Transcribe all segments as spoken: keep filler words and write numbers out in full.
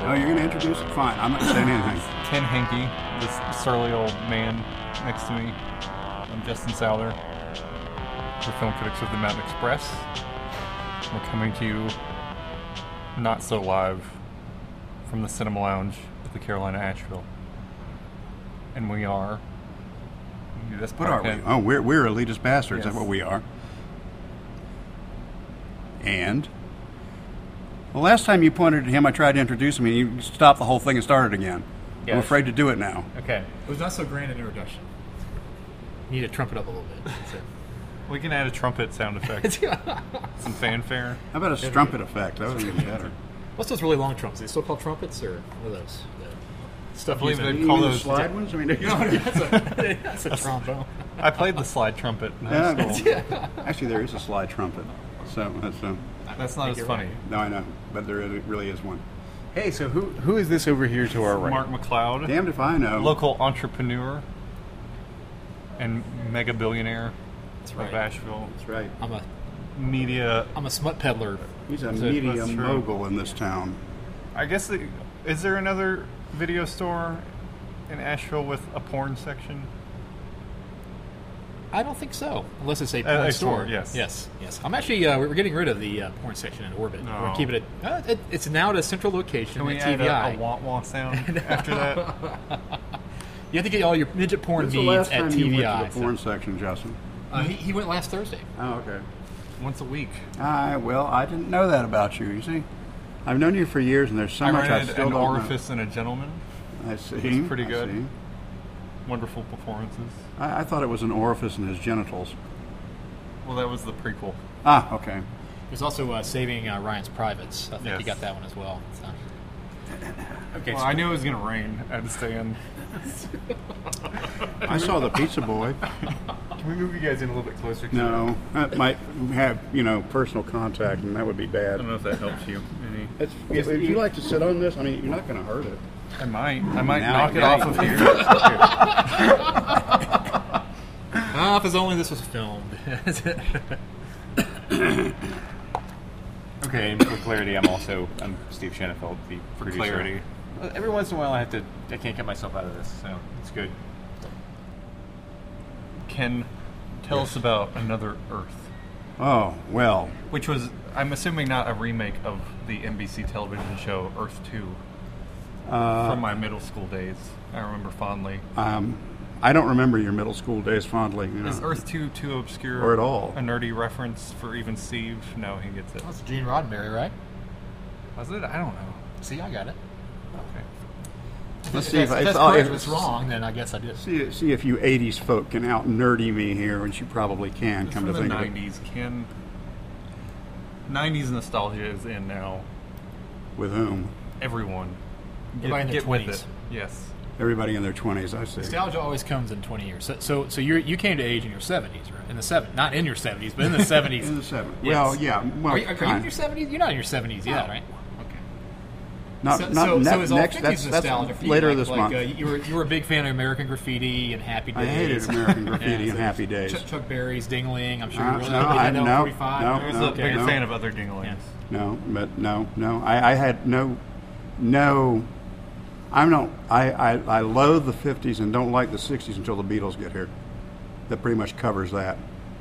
Oh, you're going to introduce it? Fine. I'm not saying anything. Ken Henke, this surly old man next to me. I'm Justin Souther. We're film critics of the Mountain Express. We're coming to you not so live from the Cinema Lounge at the Carolina Asheville. And we are... This What are we? Oh, we're, we're elitist bastards. Yes. That's what we are. And... The last time you pointed at him, I tried to introduce him, and you stopped the whole thing and started again. Yes. I'm afraid to do it now. Okay. It was not so grand an introduction. You need to trump it up a little bit. That's it. We can add a trumpet sound effect. Some fanfare. How about a strumpet effect? That would be better. What's those really long trumpets? Are they still called trumpets, or what are those? The stuff I believe used in- they You call mean the those- slide ones? I mean, that's, a, that's a trombone. I played the slide trumpet in high Yeah, school. actually, there is a slide trumpet. So that's um, That's not as you're funny. right. no, I know, but there is, really is one. Hey, so who who is this over here to our right? Mark McLeod, Damned if I know. local entrepreneur and mega billionaire That's of right. Asheville. That's right. I'm a Media. I'm a smut peddler. He's a That's media true. mogul in this town. I guess the, is there another video store in Asheville with a porn section? I don't think so, unless it's a Uh, porn a store. store, yes. yes, yes. I'm actually uh, we're getting rid of the uh, porn section in Orbit. No. We're keeping it, uh, it. It's now at a central location Can we at add T V I. a, a wah wah sound after that? You have to get all your midget porn When's the needs last at time T you V went I. to the porn section, Justin? Uh, he, he went last Thursday. Oh, okay. Once a week. Ah, well, I didn't know that about you. You see, I've known you for years, and there's so I much I rented still an don't orifice and a gentleman. know. I see. It's pretty I good. see. Wonderful performances. I, I thought it was an orifice in his genitals. Well, that was the prequel. Ah, okay. There's also uh, Saving uh, Ryan's Privates. I think Yes. you got that one as well. So. Okay. Well, I knew it was going to rain. I had to stay in. I saw the Pizza Boy. Can we move you guys in a little bit closer? To No, that might have you know personal contact, and that would be I bad. don't know if that helps you any. It's, if, if you like to sit on this, I mean, you're not going to hurt it. I might. I might Now knock I it got off you. of here. Ah, if it's only this was filmed. Okay, and for clarity, I'm also I'm Steve Shanafeld, the For producer. clarity. Well, Every once in a while, I have to. I can't get myself out of this, so it's good. Ken, tell us about Another Earth, Oh well, which was, I'm assuming, not a remake of the N B C television show Earth two uh, from my middle school days. I remember fondly. um, I don't remember your middle school days fondly. You know. Is Earth two too obscure? Or at all. A nerdy reference for even Steve? No, he gets it. That's Gene Roddenberry, right? Was it? I don't know. See, I got it. Okay. Let's If see if, that's, if, if that's I'll- correct, if- if it's wrong, then I guess I did. See, see if you eighties folk can out nerdy me here, which you probably can. It's Come from to the think of it, nineties. Ken. nineties nostalgia is in now. with whom? Everyone. Everybody in their get with twenties. it. Yes. Everybody in their twenties, I see. Nostalgia always comes in twenty years. So, so, so you you came to age in your seventies, right? In the seven, not in your seventies, but in the seventies. In the seventies. Yes. Well, yeah. Well, Are you, are you in kind- your seventies? You're not in your seventies yet, No. right? Okay. Not, so, not so, ne- so is all next. fifties That's, nostalgia that's for you? later like, this like, month. Uh, you were you were a big fan of American Graffiti and Happy Days. I hated American Graffiti Yeah, and so Happy Days. Chuck, Chuck Berry's Dingling. I'm sure Uh, you really no, really I- had that no, on forty-five. no, I was no, a bigger no. fan of other dinglings. Yes. No, but no, no. I, I had no, no. I'm not. I, I, I loathe the fifties and don't like the sixties until the Beatles get here. That pretty much covers that.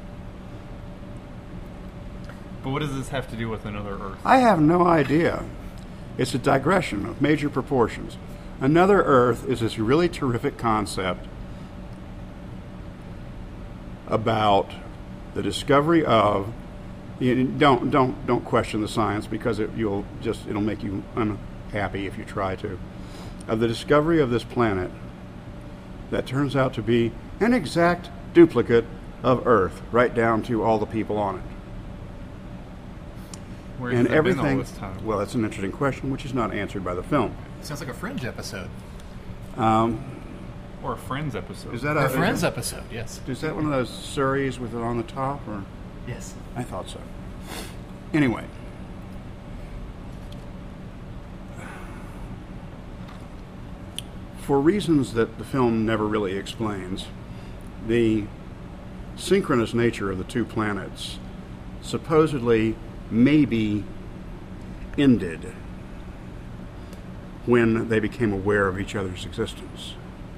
But what does this have to do with Another Earth? I have no idea. It's a digression of major proportions. Another Earth is this really terrific concept about the discovery of. You don't don't don't question the science because it, you'll just it'll make you unhappy if you try to. Of the discovery of this planet that turns out to be an exact duplicate of Earth, right down to all the people on it. Where's And it been everything. all this time? Well, that's an interesting question, which is not answered by the film. Sounds like a Fringe episode. Um, Or a Friends episode. is that Or a a Friends episode, yes. Is that one of those Surreys with it on the top, or Yes. I thought so. Anyway, for reasons that the film never really explains, the synchronous nature of the two planets supposedly maybe ended when they became aware of each other's existence.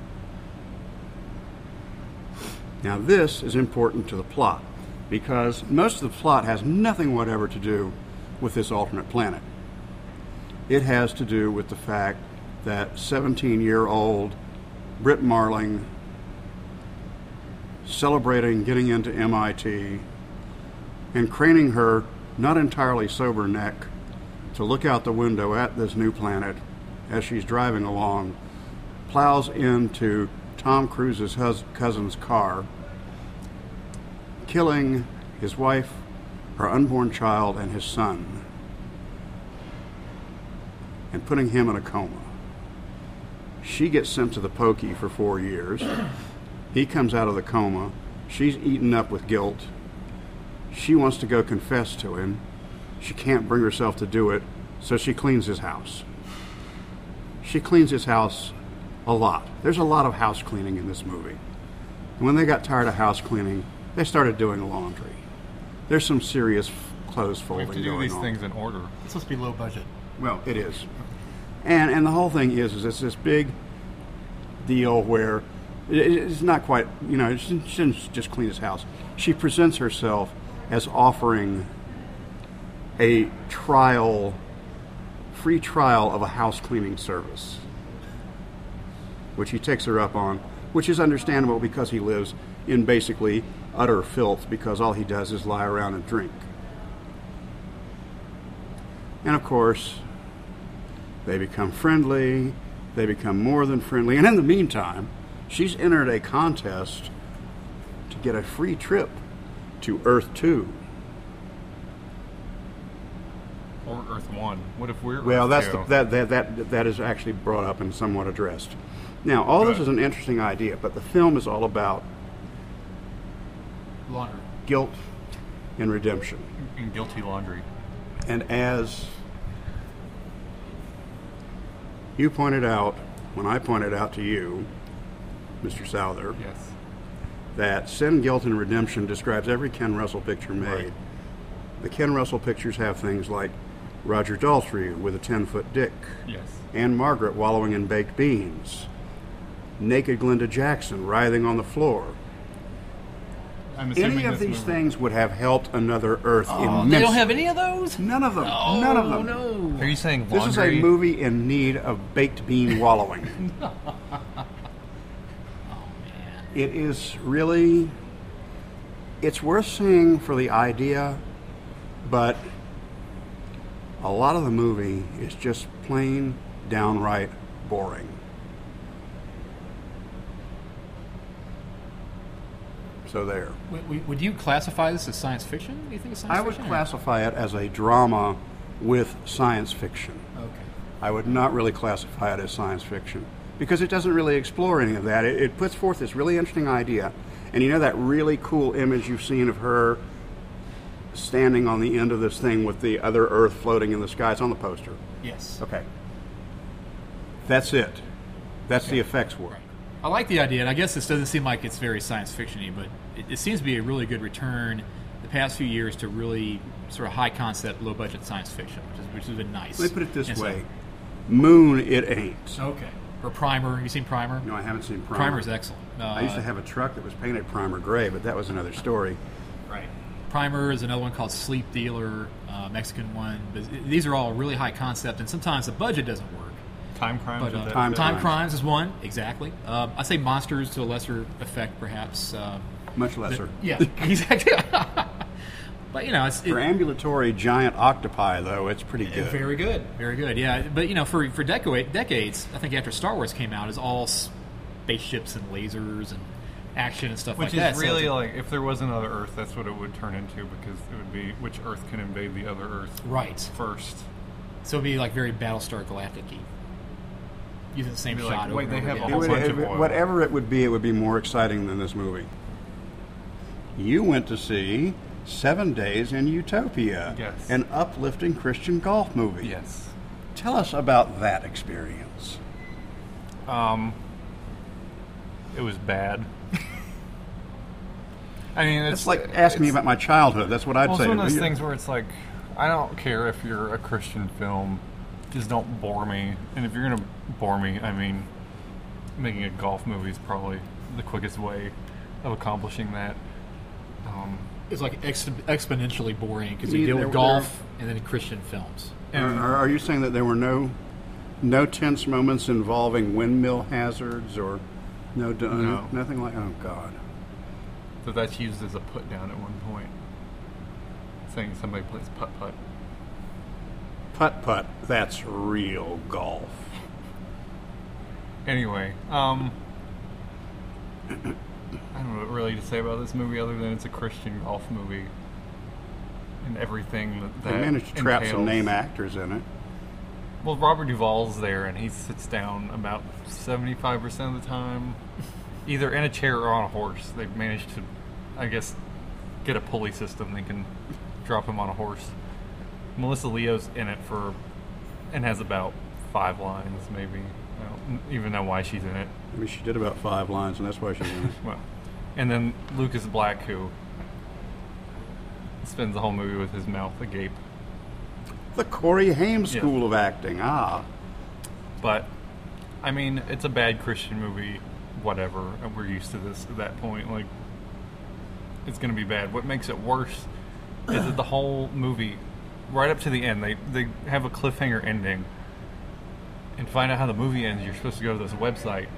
Now this is important to the plot, because most of the plot has nothing whatever to do with this alternate planet. It has to do with the fact that seventeen-year-old Britt Marling, celebrating getting into M I T and craning her not entirely sober neck to look out the window at this new planet as she's driving along, plows into Tom Cruise's hus- cousin's car, killing his wife, her unborn child, and his son, and putting him in a coma. She gets sent to the pokey for four years. He comes out of the coma. She's eaten up with guilt. She wants to go confess to him. She can't bring herself to do it, so she cleans his house. She cleans his house a lot. There's a lot of house cleaning in this movie. And when they got tired of house cleaning, they started doing laundry. There's some serious f- clothes We folding have to do going these on. things in order. It's supposed to be low budget. Well, it is. And and the whole thing is, is it's this big deal where it, it's not quite, you know, she didn't just clean his house. She presents herself as offering a trial, free trial of a house cleaning service, which he takes her up on, which is understandable because he lives in basically utter filth because all he does is lie around and drink. And of course, they become friendly, they become more than friendly, and in the meantime, she's entered a contest to get a free trip to Earth two. Or Earth One. What if we're Well, Earth that's two? the, that, that that that is actually brought up and somewhat addressed. Now, all this Good. is an interesting idea, but the film is all about Laundry. guilt and redemption. In guilty laundry. And as you pointed out, when I pointed out to you, Mister Souther, Yes. that Sin, Guilt, and Redemption describes every Ken Russell picture made. Right. The Ken Russell pictures have things like Roger Daltrey with a ten-foot dick, Yes. Anne Margaret wallowing in baked beans, naked Glenda Jackson writhing on the floor. I'm assuming Any of this these movie- things would have helped Another Earth Oh, immensely. they don't have any of those? None of them. Oh, None of them. no. Are you saying This is a laundry? movie in need of baked bean wallowing. Oh, man. It is really, it's worth seeing for the idea, but a lot of the movie is just plain downright boring. So there. Would, would you classify this as science fiction? Do you think it's science I would fiction? or- classify it as a drama with science fiction. Okay. I would not really classify it as science fiction because it doesn't really explore any of that. It, it puts forth this really interesting idea. And you know that really cool image you've seen of her standing on the end of this thing with the other Earth floating in the sky? It's on the poster. Yes. Okay. That's it. That's the effects work. Right. I like the idea, and I guess this doesn't seem like it's very science fiction-y, but it, it seems to be a really good return the past few years to really sort of high concept, low budget science fiction, which, is, which has been nice. Let me put it this And so- way. Moon, it ain't. Okay. Or Primer. Have you seen Primer? No, I haven't seen Primer. Primer's excellent. Uh, I used to have a truck that was painted Primer gray, but that was another story. Right. Primer is another one called Sleep Dealer, uh, Mexican one. But these are all really high concept, and sometimes the budget doesn't work. Time crimes. But or uh, that- Time Time, Crimes. Crimes is one, exactly. Uh, I say Monsters to a lesser effect, perhaps. Uh, Much lesser. yeah, exactly. But you know, it's it, For ambulatory giant octopi, though, it's pretty good. very good, very good. Yeah, but you know, for for deca- decades, I think after Star Wars came out, is all spaceships and lasers and action and stuff Which like that. is So really it's a- like, if there was another Earth, that's what it would turn into, because it would be which Earth can invade the other Earth right. first. So it'd be like very Battlestar Galactic-y. Using the same It'd be like, shot wait, over they and over have a It again. whole would- bunch it of would- oil. whatever it would be, it would be more exciting than this movie. You went to see Seven Days in Utopia, Yes. an uplifting Christian golf movie. Yes. Tell us about that experience. Um, it was bad. I mean, it's It's like asking me it's- about my childhood. That's what I'd Well, say. it's one to of those you. things where it's like, I don't care if you're a Christian film, just don't bore me. And if you're gonna bore me, I mean, making a golf movie is probably the quickest way of accomplishing that. Um, It's like ex- exponentially boring because You you mean deal there- with golf and then Christian films. and Are, are you saying that there were no no tense moments involving windmill hazards or no, d- No. nothing like? Oh God! so that's used as a put down at one point, saying somebody plays putt putt. Putt putt. That's real golf. Anyway, um, I don't know what really to say about this movie other than it's a Christian golf movie, and everything that, that They managed to trap some entails. name actors in it. Well, Robert Duvall's there, and he sits down about seventy-five percent of the time, either in a chair or on a horse. They've managed to, I guess, get a pulley system. They can drop him on a horse. Melissa Leo's in it for, and has about five lines, maybe. I don't even know why she's in it. I mean, she did about five lines, and that's why she's in it. Well, and then Lucas Black, who spends the whole movie with his mouth agape. The Corey Haim Yeah. School of Acting. Ah, But, I mean, it's a bad Christian movie, whatever. We're used to this at that point. Like, it's going to be bad. What makes it worse is that the whole movie, right up to the end, they, they have a cliffhanger ending. And to find out how the movie ends, you're supposed to go to this website.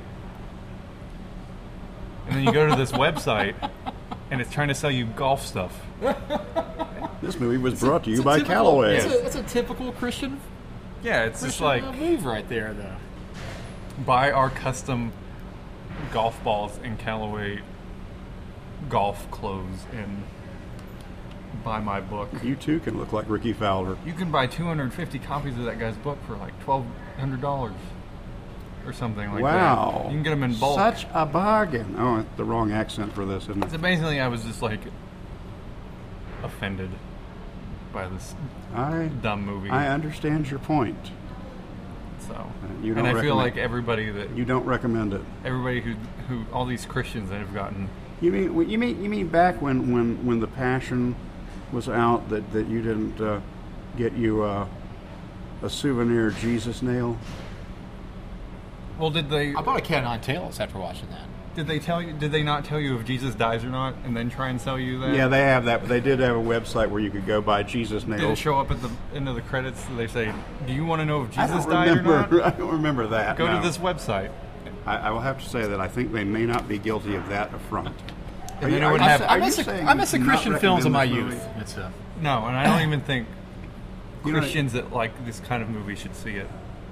And then you go to this website, and it's trying to sell you golf stuff. this movie was brought to you It's a by typical- Callaway. It's a, it's a typical Christian, Yeah, it's just Christian like, uh, move right there, though. buy our custom golf balls and Callaway golf clothes and buy my book. You too can look like Ricky Fowler. You can buy two hundred fifty copies of that guy's book for like twelve hundred dollars or something like Wow. that. You can get them in bulk. Such a bargain. Oh, the wrong accent for this, isn't So it? basically, I was just like offended by this I dumb movie. I understand your point. so, you and don't I feel recommend- like everybody that You don't recommend it. everybody who who all these Christians that have gotten You mean you mean you mean back when, when, when the Passion was out that, that you didn't uh, get you uh, a souvenir Jesus nail? well, did they I bought a cat o' nine tails after watching that. did they tell you? Did they not tell you if Jesus dies or not, and then try and sell you that? Yeah, they have that. They did have a website where you could go buy Jesus Did it nails. show up at the end of the credits? They say, "Do you want to know if I Jesus don't died or remember. not?" I don't remember that. Go no. to this website. I, I will have to say that I think they may not be guilty of that affront. Are And then you- it would are you have- sa- I are you miss, saying a, I miss the you do not Christian films of my recommend youth. this movie? It's a, No, and I don't even think You know- Christians that like this kind of movie should see it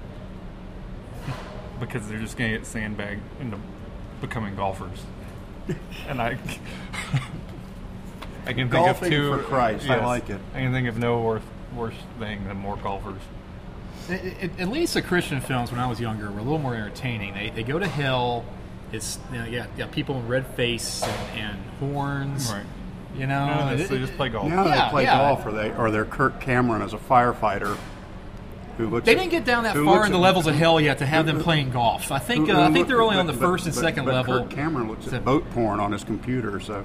because they're just going to get sandbagged into becoming golfers. And I, I can think Golfing of two. for Christ. I like it. I can think of no worse worse thing than more golfers. At, at- at least the Christian films when I was younger were a little more entertaining. They, they go to hell. It's you know, yeah, yeah, people in red face and, and horns. Right. You know, No, it- they just play golf. Now Yeah, they play yeah. golf, or they or they're Kirk Cameron as a firefighter who looks. They at- didn't get down that who far looks in the at- levels of hell yet to have who- them playing golf. I think who- uh, I who think they're look- only on the but- first and but- second but level. Kirk Cameron looks So- at boat porn on his computer, so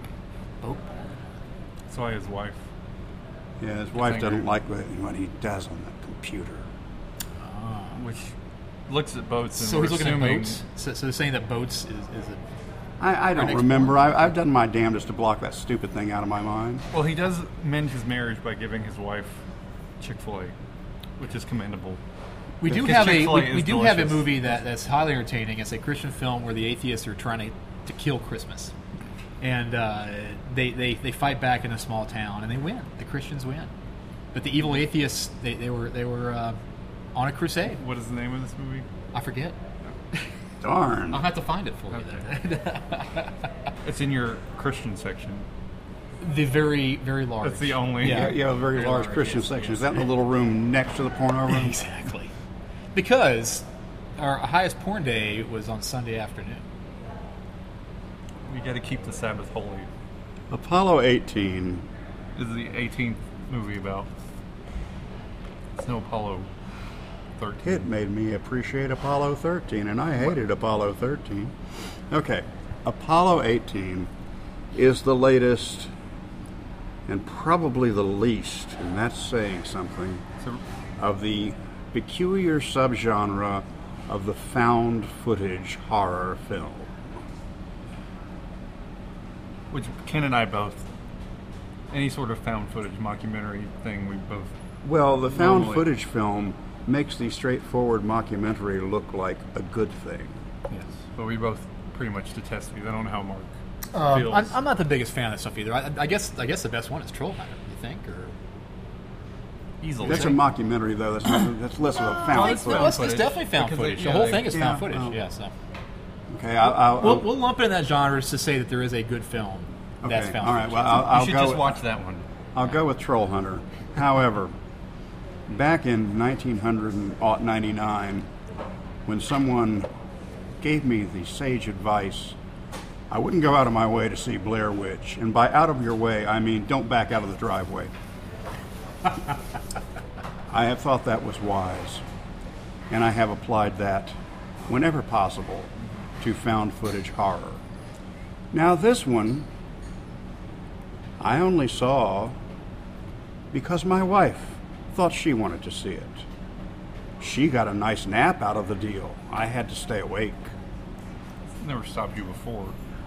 That's why his wife. yeah, his wife angry. doesn't like what, what he does on that computer. Which looks at boats and So we're he's looking at assuming- boats. So, so they're saying that boats is, is a I, I don't next remember. I, I've done my damnedest to block that stupid thing out of my mind. Well, he does mend his marriage by giving his wife Chick-fil-A, which is commendable. We do Because have a Chick-fil-A we, we is do have a delicious. movie that, that's highly entertaining. It's a Christian film where the atheists are trying to, to kill Christmas, and uh, they, they they fight back in a small town and they win. The Christians win, but the evil atheists they, they were they were uh, on a crusade. What is the name of this movie? I forget. Darn. I'll have to find it for you. Then. It's in your Christian section. The very very large. That's the only. Yeah, you have a very Very large large, Christian yes, section. yes. Is that in the little room next to the porno room? Exactly, because our highest porn day was on Sunday afternoon. We got to keep the Sabbath holy. Apollo eighteen. This is the eighteenth movie about. It's no Apollo thirteen. It made me appreciate Apollo thirteen, and I hated Apollo thirteen. Okay, Apollo eighteen is the latest and probably the least, and that's saying something, So, of the peculiar subgenre of the found footage horror film. Which Ken and I both, any sort of found footage mockumentary thing, we both. Well, the found Normally. footage film makes the straightforward mockumentary look like a good thing. Yes. But we both pretty much detest these. I don't know how Mark Um, feels. I'm, I'm not the biggest fan of that stuff either. I, I guess I guess the best one is Troll Hunter. You think? Or Easily. That's a mockumentary, though. That's not, that's less of a found it's, footage. no, it's, it's footage. definitely found Because they- footage. yeah, the whole they- thing is yeah, found footage. well. Yeah. So Okay, I'll, I'll, we'll, we'll lump it in that genre just to say that there is a good film that's okay, found all right. footage. Well, I'll, You I'll should go. just with- watch that one. I'll go with Troll Hunter. However, back in nineteen ninety-nine, when someone gave me the sage advice, I wouldn't go out of my way to see Blair Witch. And by out of your way, I mean don't back out of the driveway. I have thought that was wise. And I have applied that, whenever possible, to found footage horror. Now, this one, I only saw because my wife thought she wanted to see it. She got a nice nap out of the deal. I had to stay awake. Never stopped you before.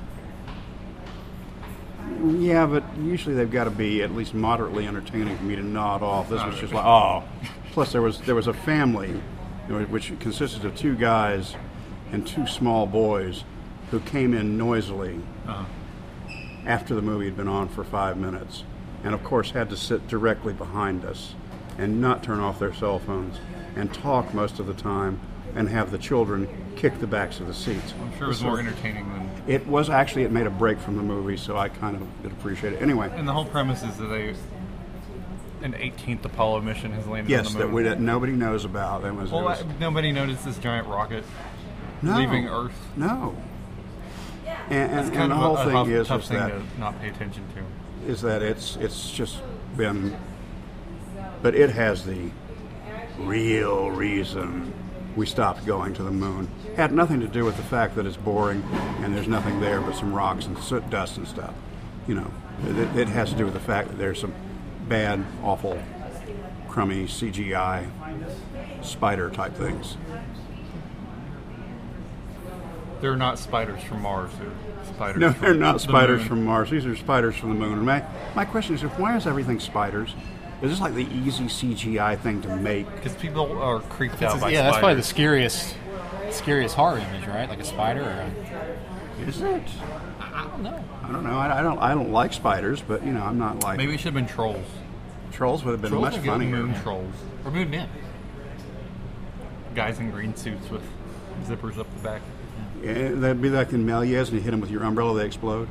Yeah, but usually they've got to be at least moderately entertaining for me to nod off. This was just like, oh. Plus, there was there was a family, you know, which consisted of two guys and two small boys, who came in noisily Uh-huh. after the movie had been on for five minutes, and of course had to sit directly behind us and not turn off their cell phones and talk most of the time and have the children kick the backs of the seats. I'm sure it was more entertaining than. It was actually, it made a break from the movie, so I kind of did appreciate it. Anyway, And the whole premise is that they, an eighteenth Apollo mission has landed yes, on the that, moon. we, that nobody knows about. That was, it well, was I, nobody noticed this giant rocket no, leaving Earth. No. And, and, It's and kind the of whole a, a thing tough, is, tough is thing that to not pay attention to. is that it's it's just been, but it has the real reason we stopped going to the moon. Had nothing to do with the fact that it's boring and there's nothing there but some rocks and soot dust and stuff. You know, it, it has to do with the fact that there's some bad, awful, crummy C G I spider type things. They're not spiders from Mars. They're spiders. No, from they're not the spiders moon. from Mars. These are spiders from the moon. And my, my question is, why is everything spiders? Is this like the easy C G I thing to make? Because people are creeped out by yeah, that's probably the spiders. scariest, scariest horror image, right? Like a spider or a, Is it? I don't know. I don't know. I, I don't. I don't like spiders, but you know, I'm not like Maybe it should have been trolls. trolls. Would have been Trolls much are good funnier. moon trolls. Or moon men. Guys in green suits with zippers up the back. Yeah, that'd be like in Méliès, and you hit them with your umbrella, they explode.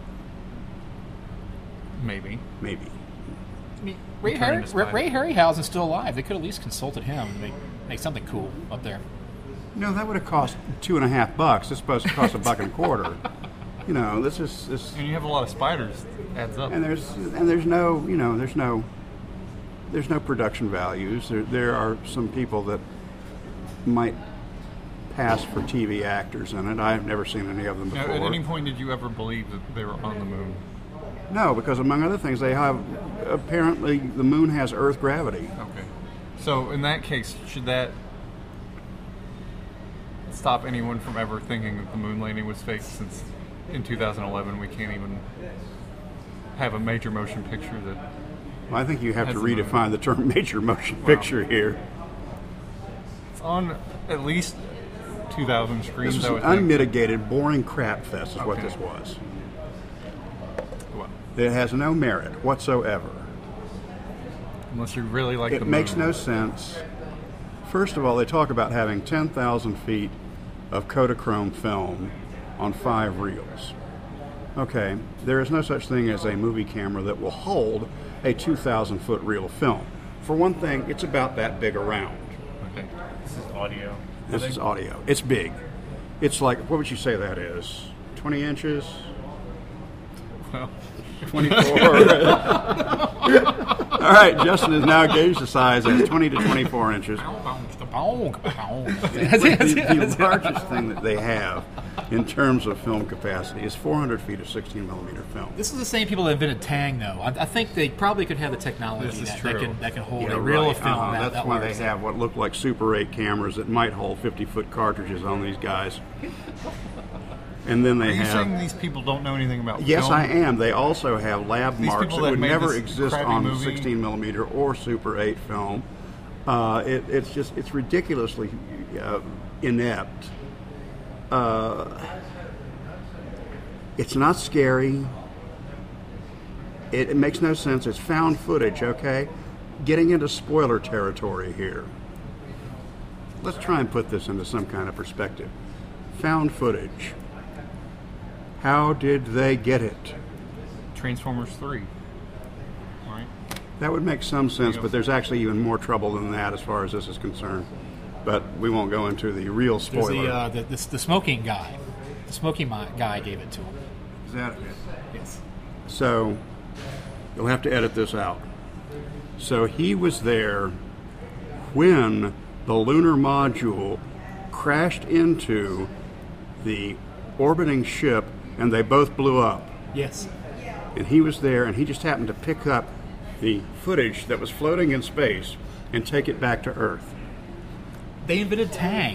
Maybe. Maybe. I mean, Ray, Turn Harry, into Ray, spider. Ray Harryhausen's still alive. They could at least consulted him and make, make something cool up there. No, that would have cost two and a half bucks. It's supposed to cost a buck and a quarter. You know, this is this, And you have a lot of spiders. Adds up. and there's and there's no, you know, there's no, there's no production values. There there are some people that might pass for T V actors in it. I've never seen any of them Now, before. at any point, did you ever believe that they were on the moon? No, because among other things, they have apparently the moon has Earth gravity. Okay. So in that case, should that stop anyone from ever thinking that the moon landing was fake? Since in two thousand eleven we can't even have a major motion picture that. Well, I think you have Has to the moon. redefine the term major motion picture here. It's on at least two thousand screens. This was I an would think. unmitigated, boring crap fest, is what Okay. this was. Well, It has no merit whatsoever. unless you really like It the makes moon. no sense. First of all, they talk about having ten thousand feet of Kodachrome film on five reels. Okay, there is no such thing as a movie camera that will hold a two thousand foot reel of film. For one thing, it's about that big around. Okay. This is audio. This is audio. It's big. It's like, what would you say that is? twenty inches? Well, twenty-four? All right, Justin has now gauged the size as twenty to twenty-four inches. The, the largest thing that they have in terms of film capacity is four hundred feet of sixteen millimeter film. This is the same people that invented Tang, though. I, I think they probably could have the technology This is that, true. that can that can hold Yeah, a reel right. of film. Uh-huh. that, That's that why large. they have what look like Super eight cameras that might hold fifty-foot cartridges on these guys. And then they Are you have. saying these people don't know anything about Yes, film? I am. They also have lab These marks people that that would made never this exist crappy on movie- sixteen millimeter or Super eight film. Uh, it, it's just it's ridiculously uh, inept. Uh, it's not scary. It, it makes no sense. It's found footage. Okay, getting into spoiler territory here. Let's try and put this into some kind of perspective. Found footage. How did they get it? Transformers three. Right? That would make some sense, but there's actually even more trouble than that as far as this is concerned. But we won't go into the real There's spoiler. the, uh, the, the the smoking guy. The smoking mi- guy gave it to him. Is that it? Yes. So you'll have to edit this out. So he was there when the lunar module crashed into the orbiting ship and they both blew up. Yes. And he was there and he just happened to pick up the footage that was floating in space and take it back to Earth. They invented Tang.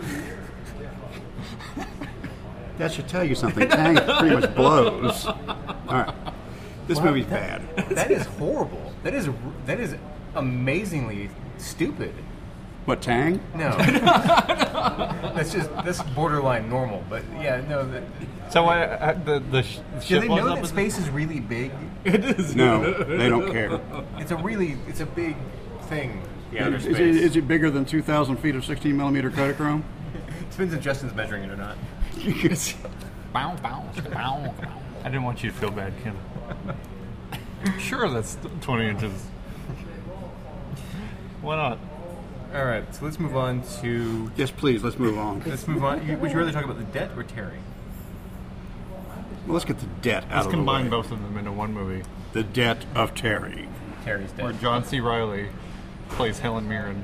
That should tell you something. Tang pretty much blows. All right. This Wow, movie's that- bad. That is horrible. That is that is amazingly stupid. What, Tang? No, that's just that's borderline normal. But yeah, no. The, So I, I, the the, sh- the do ship they blows know up that in- space is really big? No, they don't care. It's a really it's a big thing. The outer Is, space. it, is it bigger than two thousand feet of sixteen millimeter Kodachrome? Depends if Justin's measuring it or not. Bow, bow, bow, bow. I didn't want you to feel bad, Kim. Sure, that's twenty inches. Why not? All right, so let's move on to Yes, please, let's move on. let's move on. You- Would you rather talk about the debt or Terry? Well, let's get the debt out Let's of combine the way. both of them into one movie, The Debt of Terry. Terry's where debt. John C. Reilly plays Helen Mirren.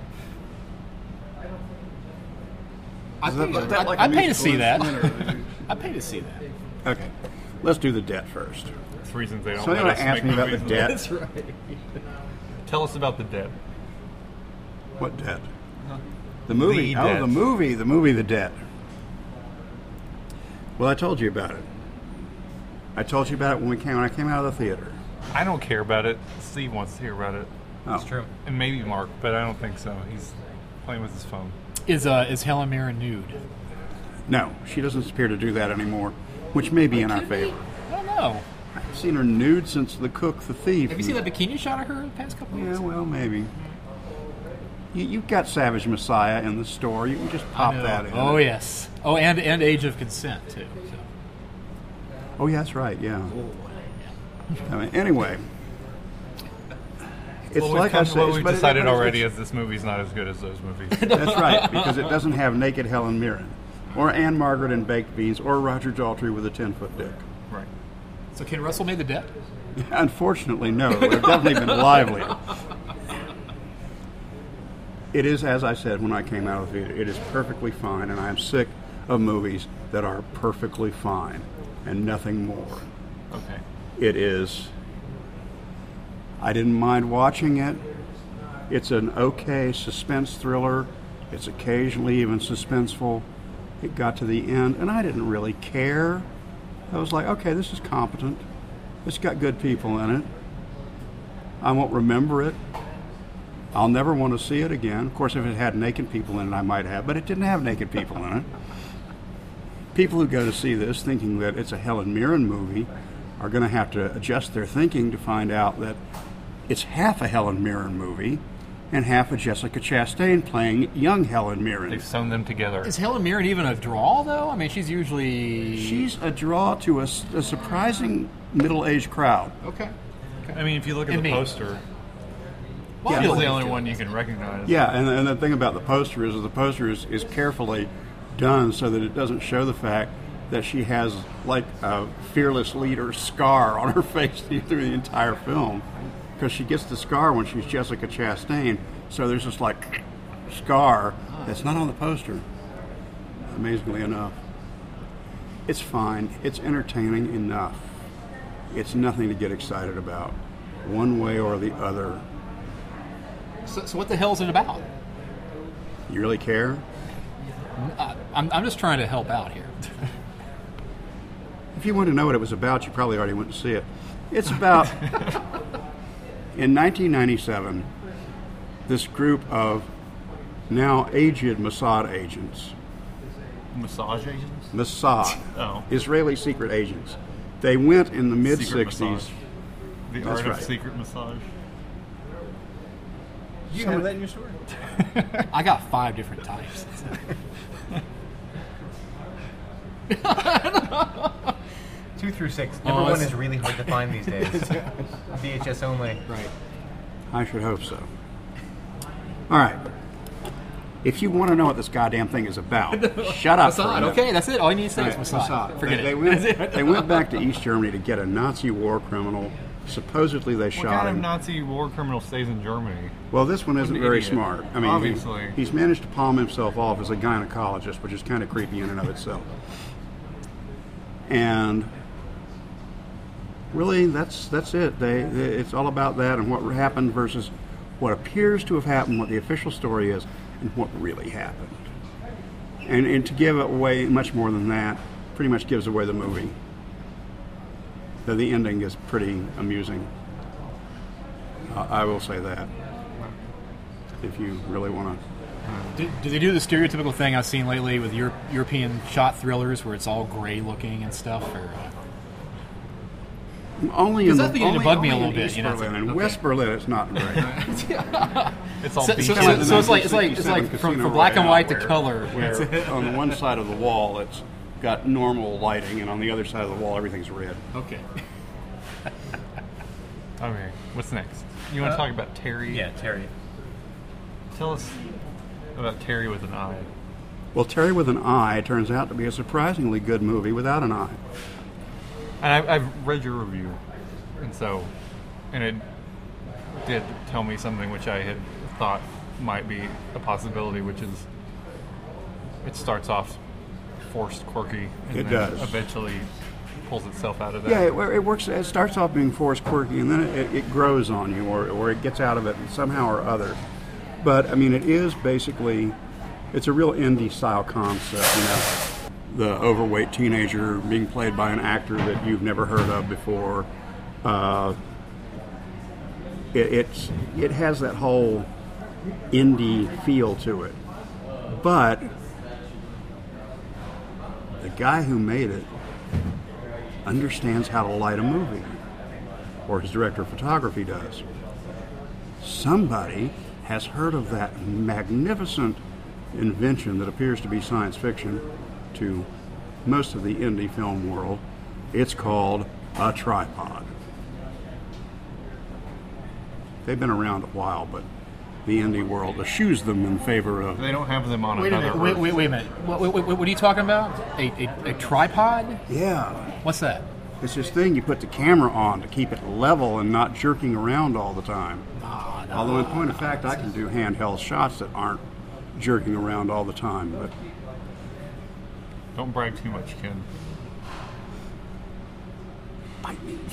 I Is that- pay, is that like a I, I pay to musical see that. instrument, I pay to see that. Okay, let's do the debt first. It's reasons they don't So let anyone us ask make me about the movies. debt? right. Tell us about the debt. What debt? The movie. The oh, Debt. the movie. The movie, The Debt. Well, I told you about it. I told you about it when we came when I came out of the theater. I don't care about it. Steve wants to hear about it, Oh, That's true. and maybe Mark, but I don't think so. He's playing with his phone. Is uh is Helen Mirren nude? No, she doesn't appear to do that anymore, which may be in our favor. I don't know. I've seen her nude since The Cook, the Thief. Have you seen that bikini shot of her the past couple of Yeah, years? well, maybe. You, you've got Savage Messiah in the store. You can just pop that in. Oh yes. Oh, and and Age of Consent too. So. Oh, yeah, that's right. Yeah. I mean, anyway, it's well, like we've come I to said. what it's- we've but it- decided it's- already it's- is this movie's not as good as those movies. That's right, because it doesn't have naked Helen Mirren, or Anne Margaret in Baked Beans, or Roger Daltrey with a ten-foot dick. Right. So Ken Russell made the debt? Unfortunately, no. It would have definitely been livelier. It is, as I said when I came out of the theater, it is perfectly fine, and I am sick of movies that are perfectly fine and nothing more. Okay. It is. I didn't mind watching it. It's an okay suspense thriller. It's occasionally even suspenseful. It got to the end, and I didn't really care. I was like, okay, this is competent. It's got good people in it. I won't remember it. I'll never want to see it again. Of course, if it had naked people in it, I might have, but it didn't have naked people in it. People who go to see this thinking that it's a Helen Mirren movie are going to have to adjust their thinking to find out that it's half a Helen Mirren movie and half a Jessica Chastain playing young Helen Mirren. They've sewn them together. Is Helen Mirren even a draw though? I mean, she's usually She's a draw to a, s- a surprising middle-aged crowd. okay. I mean, if you look at And the me. poster, Well, Yeah. she's I the believe only it. one you can recognize. Yeah, and, and the thing about the poster is that the poster is, is carefully done so that it doesn't show the fact that she has like a fearless leader scar on her face through the entire film. because she gets the scar when she's Jessica Chastain. So there's this like scar that's not on the poster. Amazingly enough, it's fine. It's entertaining enough. It's nothing to get excited about, one way or the other. So, so what the hell is it about? You really care? Uh, I'm, I'm just trying to help out here. If you want to know what it was about, you probably already went to see it. It's about, in nineteen ninety-seven, this group of now aged Mossad agents, Massage agents? Mossad, Oh. Israeli secret agents. They went in the mid Secret sixties. massage. The That's art right. of secret massage. You Some- have that in your story? I got five different types. Two through six. Oh, Number one it's- is really hard to find these days. V H S only. Right. I should hope so. All right. If you want to know what this goddamn thing is about, shut up. for a Mossad. minute. Okay, that's it. All you need to say Right, is Mossad. Mossad. Forget they, it. They went, they went back to East Germany to get a Nazi war criminal. Supposedly they What shot kind of him. Nazi war criminal stays in Germany? Well, this one isn't an very idiot. smart. I mean, he- Obviously. he's managed to palm himself off as a gynecologist, which is kind of creepy in and of itself. And really, that's that's it. They, they it's all about that and what happened versus what appears to have happened, what the official story is, and what really happened. And and to give away much more than that, pretty much gives away the movie. The, the ending is pretty amusing. I I will say that. If you really want to. Do, do they do the stereotypical thing I've seen lately with Euro- European shot thrillers where it's all gray looking and stuff? Or, uh... Only in Because the, that's beginning to only- bug me a only little in bit, East you know, Berlin. it's- In okay. West Berlin, it's not great. It's all So, beach. so, Kind of so, the so it's like it's like it's nineteen like sixty-seven from, Casino from black and Royale white to where- color. where on the one side of the wall, it's got normal lighting, and on the other side of the wall, everything's red. Okay. Okay, what's next? You want to Uh, talk about Terry? Yeah, Terry. Tell us about Terry with an eye. Well, Terry with an Eye turns out to be a surprisingly good movie without an eye. And I, I've read your review, and so, and it did tell me something which I had thought might be a possibility, which is it starts off forced quirky, and It then does. eventually pulls itself out of that. Yeah, it, it works. It starts off being forced quirky, and then it, it grows on you, or, or it gets out of it somehow or other. But I mean, it is basically, it's a real indie style concept. You know, the overweight teenager being played by an actor that you've never heard of before. Uh, it, it's it has that whole indie feel to it, but the guy who made it understands how to light a movie, or his director of photography does. Somebody has heard of that magnificent invention that appears to be science fiction to most of the indie film world. It's called a tripod. They've been around a while, but the indie world eschews them in favor of. They don't have them on Wait a another minute. Wait, Earth. wait, wait a minute. What, what, what, what are you talking about? A, a, a tripod? Yeah, What's that? it's this thing you put the camera on to keep it level and not jerking around all the time. Ah, no. Although in point of fact, I can do handheld shots that aren't jerking around all the time. But Don't brag too much, Ken. bite me.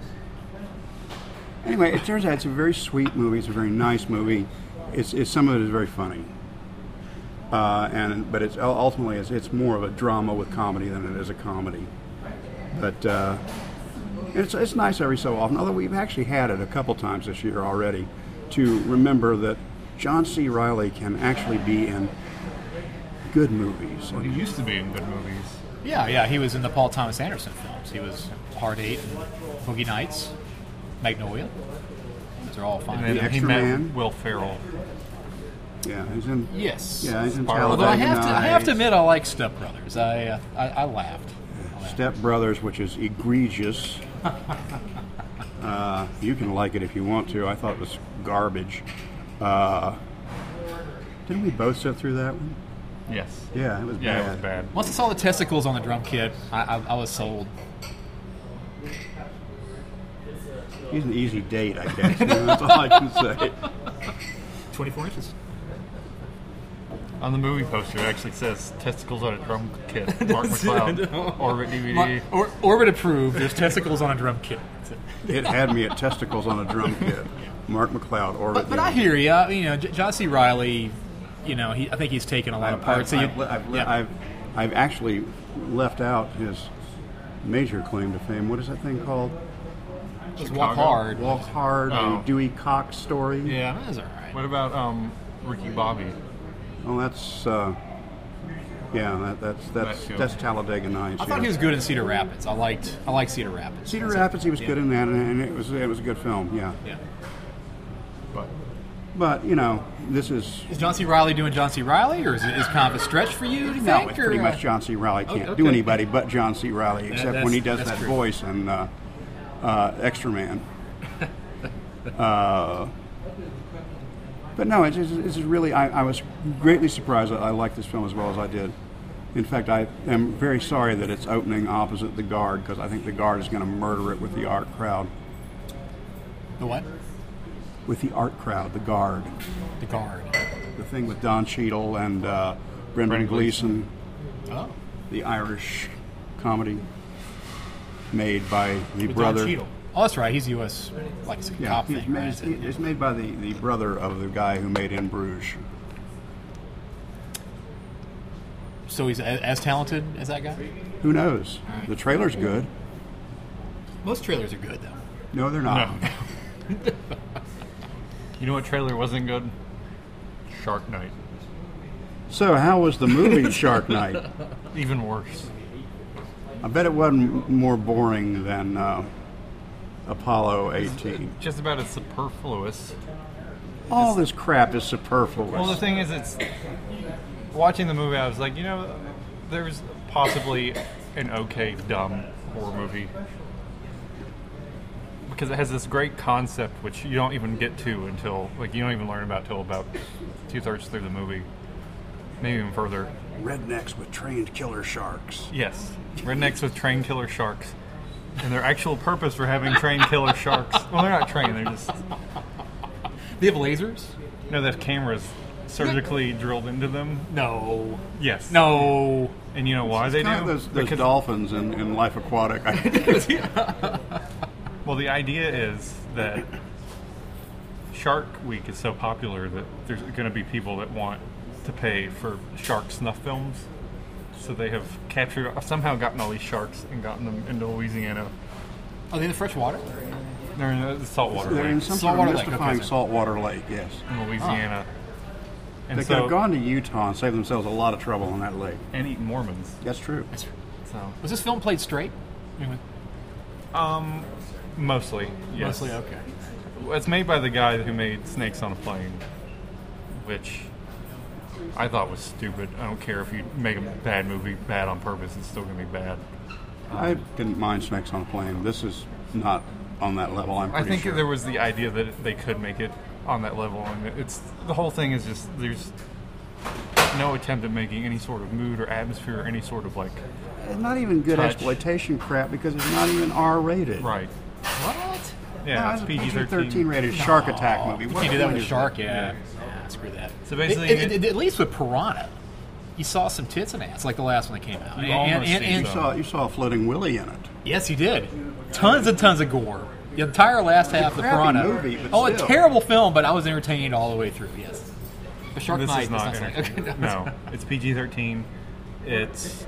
Anyway, it turns out it's a very sweet movie. It's a very nice movie. It's, it's some of it is very funny. Uh, and but it's ultimately it's, it's more of a drama with comedy than it is a comedy. But uh, it's it's nice every so often. Although we've actually had it a couple times this year already, to remember that John C. Reilly can actually be in good movies. Well, he used to be in good movies. Yeah, yeah. He was in the Paul Thomas Anderson films. He was Hard Eight and Boogie Nights, Magnolia. Those are all fine. And then The he Extra met Man. Will Ferrell. Yeah, he's in. Yes. Yeah, he's in Although Although I Talladega have to, I have to Nights. admit, I like Step Brothers. I, uh, I, I laughed. I laughed. Step Brothers, which is egregious. uh, you can like it if you want to. I thought it was garbage. Uh, didn't we both sit through that one? Yes. Yeah, it was Yeah, bad. it was bad. Once I saw the testicles on the drum kit, I, I, I was sold. He's an easy date, I guess. You know, that's all I can say. twenty-four inches. On the movie poster, it actually says "testicles on a drum kit." Mark McCloud, Orbit D V D. Mar- or, Orbit approved. There's testicles on a drum kit. It had me at testicles on a drum kit. Mark McCloud, Orbit. But, but I hear you. You know, J- John C. Reilly. You know, he, I think he's taken a lot of parts. So you- I've, I've, yeah. I've, I've actually left out his major claim to fame. What is that thing called? Just Walk Chicago? Hard. Walk Hard, Oh. the Dewey Cox story. Yeah, that's all right. What about um, Ricky Bobby? Oh, that's uh, yeah, that, that's that's That too. that's Talladega Nights. I thought yeah. he was good in Cedar Rapids. I liked I liked Cedar Rapids. Cedar That's it. Rapids. He was Yeah. good in that, and, and it was it was a good film. Yeah, Yeah. But but you know, this is Is John C. Reilly doing John C. Reilly, or is it is kind of a stretch for you? Do you no, think, it's or, pretty uh, much John C. Reilly can't okay. do anybody but John C. Reilly, except that's- when he does that's that true. voice and uh, uh, Extra Man. uh, but no, it's, it's, it's really. I, I was greatly surprised that I liked this film as well as I did. In fact, I am very sorry that it's opening opposite The Guard, because I think The Guard is going to murder it with the art crowd. The what? With the art crowd, The Guard. The Guard. The thing with Don Cheadle and uh, Brendan Brendan Gleeson, Oh. the Irish comedy made by the With brother. Don Cheadle. Oh, that's right. He's U S like it's a Yeah, cop he's thing, right? made, Is it? it's made by the, the brother of the guy who made In Bruges. So he's a- as talented as that guy. Who knows? The trailer's good. Most trailers are good though. No, they're not. you know what trailer wasn't good? Shark Night. So, how was the movie Shark Night? Even worse. I bet it wasn't more boring than uh, Apollo eighteen. Just about as superfluous. All this crap is superfluous. Well, the thing is, it's watching the movie. I was like, you know, there's possibly an okay dumb horror movie because it has this great concept which you don't even get to until like you don't even learn about till about two thirds through the movie, maybe even further. Rednecks with trained killer sharks. Yes, rednecks with trained killer sharks, and their actual purpose for having trained killer sharks. Well, they're not trained; they're just They have lasers? no. They have cameras surgically drilled into them. No. Yes. No. And you know why they Kind do? of those, those Because- dolphins in, in Life Aquatic. Well, the idea is that Shark Week is so popular that there's going to be people that want to pay for shark snuff films. So they have captured, somehow gotten all these sharks and gotten them into Louisiana. Are they in the fresh water? They're in the saltwater They're in lake some sort of Saltwater lake, mystifying okay. saltwater lake, yes. in Louisiana. And They so, could have gone to Utah and saved themselves a lot of trouble on that lake. and eat Mormons. That's true. So Was this film played straight? I mean, um, mostly, yes. Mostly okay. It's made by the guy who made Snakes on a Plane, which I thought was stupid. I don't care if you make a bad movie bad on purpose; it's still going to be bad. I didn't mind Snakes on a Plane. This is not on that level, I'm I pretty think sure. there was the idea that they could make it on that level, and it's the whole thing is just there's no attempt at making any sort of mood or atmosphere or any sort of like It's not even good touch. exploitation crap because it's not even R rated. right. What? Yeah, No, it's it's a P G thirteen thirteen. rated shark attack movie. You What can't do that point with a is shark, it? yeah. yeah. Screw that. So basically, It- it- you- it- at least with Piranha, you saw some tits and ass, like the last one that came out. You And- almost and- and- see and- You saw, you saw a floating willy in it. Yes, he did. Tons and tons of gore. The entire last half of the crappy Piranha. movie, but oh, still. a terrible film, but I was entertained all the way through. Yes. The Shark this Night is not. is not entertaining. okay, no, it's P G thirteen. It's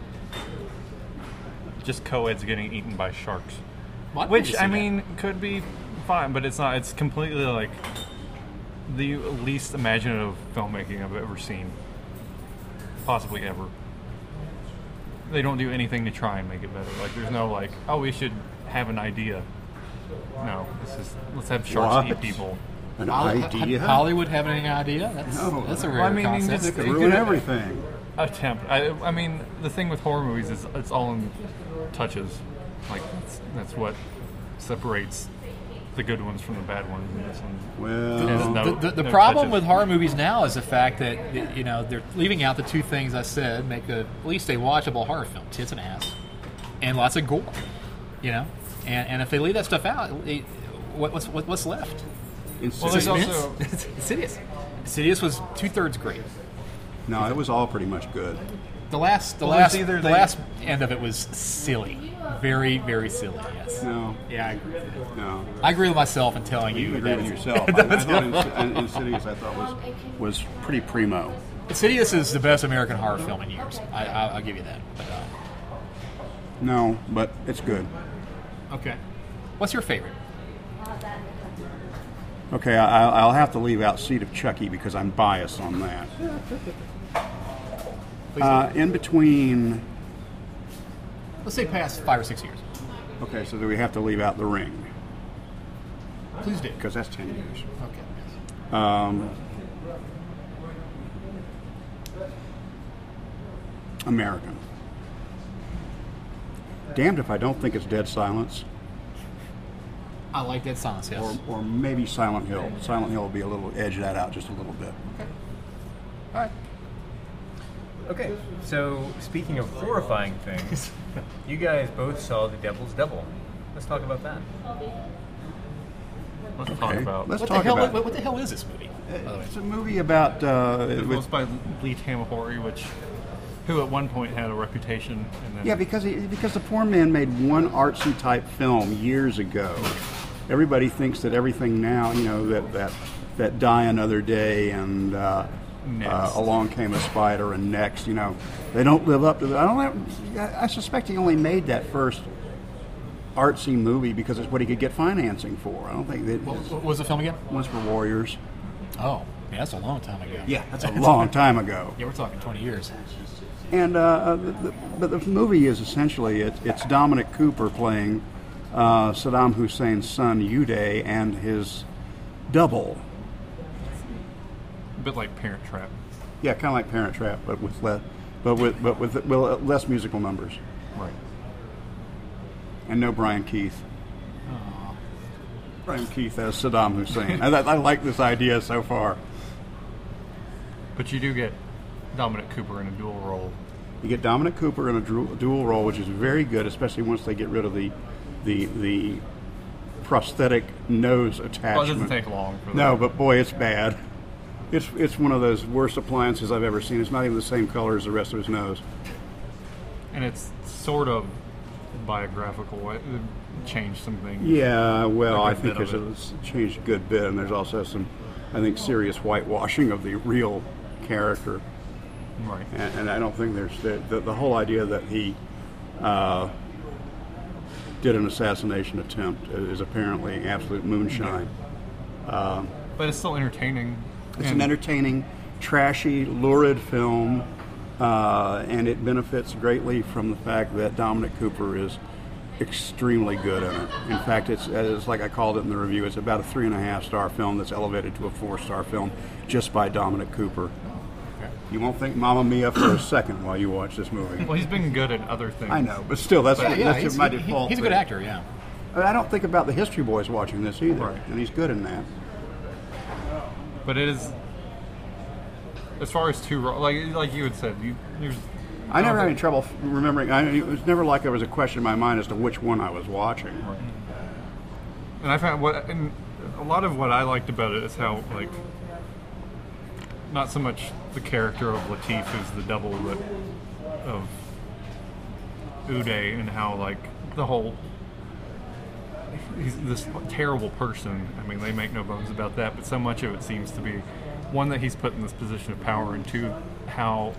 just co-eds getting eaten by sharks. Well, I'd Which see I that. mean could be fine, but it's not. It's completely like the least imaginative filmmaking I've ever seen, possibly ever. They don't do anything to try and make it better. Like there's no like, oh, we should have an idea. No, it's just let's have sharks What? eat people. An Holly- idea? Hollywood having any idea? That's, No. that's a Well, rare I mean, you concept. just- It could You ruin could- everything. Attempt. I, I mean, the thing with horror movies is it's all in touches. Like that's, that's what separates the good ones from the bad ones. And this one Well, has no- the the, the no problem touches. with horror movies now is the fact that you know they're leaving out the two things I said make a, at least a watchable horror film: tits and ass, and lots of gore. You know, and and if they leave that stuff out, it, what, what's what, what's left? Insidious. there's Suspense? also- It's Insidious. Insidious was two thirds great. no, it was all pretty much good. The last, the Well, last, it's either the they- last end of it was silly, very, very silly. Yes. No, Yeah, I agree. With you. no. I agree with myself in telling you. You agree that with it's- yourself. I, I thought Ins- Insidious, I thought was was pretty primo. Insidious is the best American horror film in years. I, I, I'll give you that. But, uh, No, but it's good. okay. What's your favorite? Okay, I, I'll have to leave out Seed of Chucky because I'm biased on that. Please Uh, in between, Let's say past five or six years. okay, so do we have to leave out The Ring Please do. because that's ten years. Okay. Um, American. Damned if I don't think it's Dead Silence, I like Dead Silence. Yes. or, or maybe Silent Hill. Silent Hill will be a little edge that out just a little bit. All right. Okay, so speaking of horrifying things, you guys both saw The Devil's Double. Let's talk about that. Let's talk Okay, about. let's What the talk hell? about. What, what the hell is this movie? By the way. It's a movie about uh, It with- was by Lee Tamahori, which, who at one point had a reputation, and then yeah, because he, because the poor man made one artsy type film years ago. Everybody thinks that everything now, you know, that that that Die Another Day and uh, uh, Next. Along Came a Spider and Next, you know, they don't live up to that. I don't. Know, I suspect he only made that first artsy movie because it's what he could get financing for. I don't think that What, what was the film again? Once for Warriors. Oh, yeah, that's a long time ago. Yeah, that's a long time ago. Yeah, we're talking twenty years. And uh, the, the, but the movie is essentially it, it's Dominic Cooper playing uh, Saddam Hussein's son Uday and his double. a bit like Parent Trap. Yeah, kind of like Parent Trap, but with less, but with but with well, less musical numbers Right. and no Brian Keith. Brian Keith as Saddam Hussein. I, I like this idea so far. But you do get Dominic Cooper in a dual role. You get Dominic Cooper in a dual, dual role, which is very good, especially once they get rid of the the the prosthetic nose attachment. Well, it doesn't take long for that. No, but boy, it's bad. It's it's one of those worst appliances I've ever seen. It's not even the same color as the rest of his nose. And it's sort of biographical. It changed some things. Yeah, well, A I good think bit of it's, it's changed a good bit, and there's also some, I think, serious whitewashing of the real character. Right. And, and I don't think there's the, the, the whole idea that he uh, did an assassination attempt is apparently absolute moonshine. Um, But it's still entertaining. It's and an entertaining, trashy, lurid film, uh, and it benefits greatly from the fact that Dominic Cooper is extremely good in it. In fact, it's, it's like I called it in the review, it's about a three and a half star film that's elevated to a four star film just by Dominic Cooper. You won't think Mamma Mia for a second while you watch this movie. Well, he's been good at other things. I know, but still, that's, Yeah, that's he's, my he- default. he's a good thing. actor, yeah. I don't think about the History Boys watching this either, Right. and he's good in that. But it is, as far as two, ro- like like you had said, you, there's. I never had don't any think- trouble f- remembering. I, it was never like there was a question in my mind as to which one I was watching. And I found what, and a lot of what I liked about it is how, like, not so much the character of Latif as the double, but of Uday and how, like, the whole, he's this terrible person. I mean, they make no bones about that, but so much of it seems to be, one, that he's put in this position of power, and two, how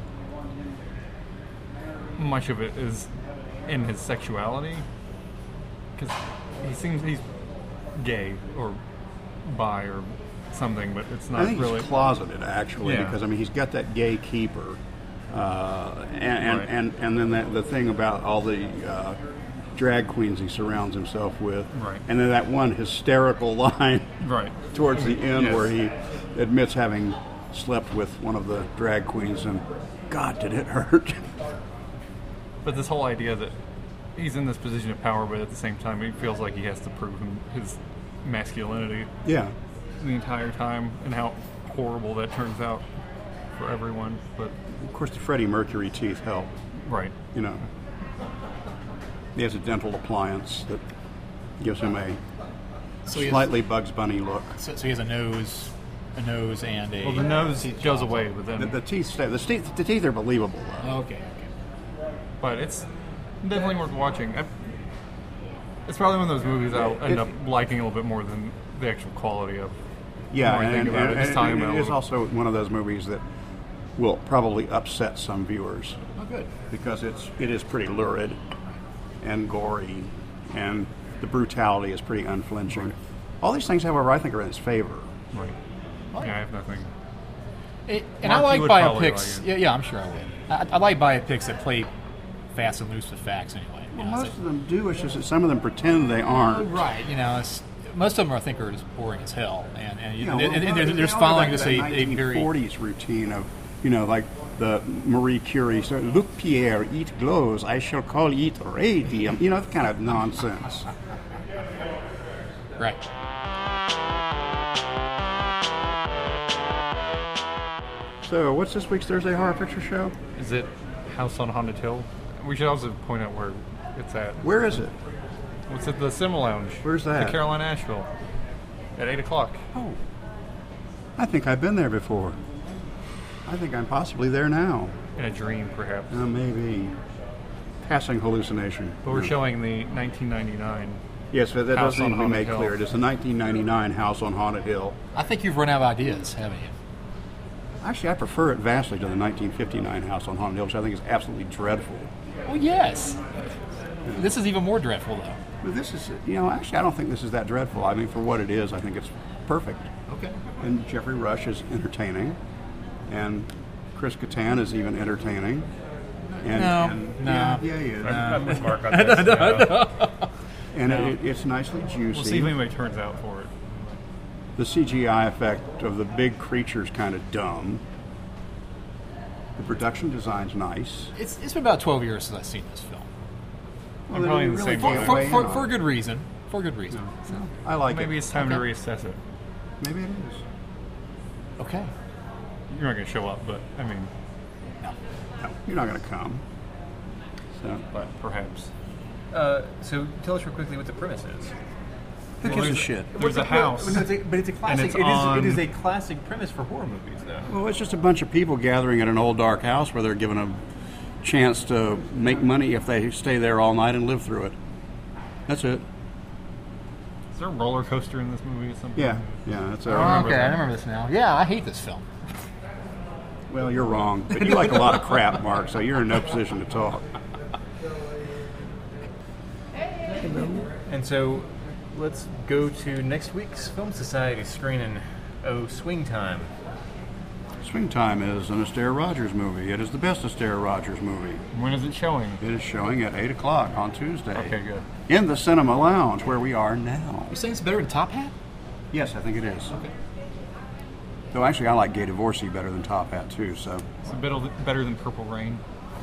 much of it is in his sexuality. Because he seems he's gay or bi or something, but it's I not think really. he's closeted actually, Yeah. because I mean he's got that gay keeper, uh, and, and, Right. and and then that, the thing about all the uh, drag queens he surrounds himself with, Right. and then that one hysterical line Right. towards the end Yes. where he admits having slept with one of the drag queens, and God, did it hurt. But this whole idea that he's in this position of power, but at the same time he feels like he has to prove him, his masculinity Yeah. the entire time, and how horrible that turns out for everyone. But Of course, the Freddie Mercury teeth help. right, You know, he has a dental appliance that gives him a So he has- slightly Bugs Bunny look. So, so he has a nose, a nose, and a. Well, the nose teeth goes jaws. away, but then The, the teeth stay. The teeth, the teeth are believable though. Okay. Okay. but it's definitely worth watching. I, it's probably one of those movies I'll end It- up liking a little bit more than the actual quality of. Yeah, the more I and, think and, about it, and just talking it about is it. also one of those movies that will probably upset some viewers Oh, good. because it's it is pretty lurid and gory, and the brutality is pretty unflinching. All these things, however, I think are in its favor. Right. Yeah, I have nothing. It, and Mark, I like you would probably biopics. like it. yeah, yeah, I'm sure I would. I, I like biopics that play fast and loose with facts. Anyway, you Well, know, most so- of them do. It's just that some of them pretend they aren't. right. You know, it's, most of them I think are just boring as hell, and and, You and, know, and, and well, they're, they they're just all following go just back a, to a that nineteen very. forties routine of, you know, like the Marie Curie. So, look, Pierre, eat glows. I shall call it radium. You know, that kind of nonsense. Right. So, what's this week's Thursday Horror Picture Show? Is it House on Haunted Hill? We should also point out where it's at. Where is it? It's at the Cinema Lounge. Where's that? The Caroline Asheville. At eight o'clock. Oh, I think I've been there before. I think I'm possibly there now. In a dream, perhaps. Uh, maybe passing hallucination. But we're Yeah. showing the nineteen ninety-nine. Yes, but that House doesn't on need to be Haunted made Hill. clear. It is the nineteen ninety-nine House on Haunted Hill. I think you've run out of ideas, haven't you? Actually, I prefer it vastly to the nineteen fifty-nine House on Haunted Hill, which I think is absolutely dreadful. Well, yes. This is even more dreadful, though. But this is, you know, actually, I don't think this is that dreadful. I mean, for what it is, I think it's perfect. Okay. And Jeffrey Rush is entertaining, and Chris Kattan is even entertaining. And, No, and, no. Yeah, yeah, he is. I'm, I'm with Mark on this. yeah. And it, it's nicely juicy. We'll see if anybody turns out for it. The C G I effect of the big creature's kind of dumb. The production design's nice. It's, it's been about twelve years since I've seen this film. I'm probably in the same For, boat. for, for, for good reason. For good reason. So, I like Maybe it. it's time to Okay. reassess it. Maybe it is. okay. You're not going to show up, but I mean, No, you're not going to come. So, but perhaps. Uh, so tell us real quickly what the premise is. who Well, gives a there's- shit? There's a house. But it's a, but it's a classic. it's it, is, on- it is a classic premise for horror movies, though. Well, it's just a bunch of people gathering at an old dark house where they're given a chance to make money if they stay there all night and live through it. That's it. Is there a roller coaster in this movie at some point? Yeah, yeah. That's a, remember Okay, I that. remember this now. Yeah, I hate this film. well, you're wrong, but you like a lot of crap, Mark. So you're in no position to talk. And so let's go to next week's Film Society screening. Oh, Swing Time. Swing Time is an Astaire Rogers movie. It is the best Astaire Rogers movie. When is it showing? It is showing at eight o'clock on Tuesday. Okay, good. In the Cinema Lounge, where we are now. You're saying it's better than Top Hat? Yes, I think it is. Though actually, I like Gay Divorcee better than Top Hat too. So It's a bit of- better than Purple Rain.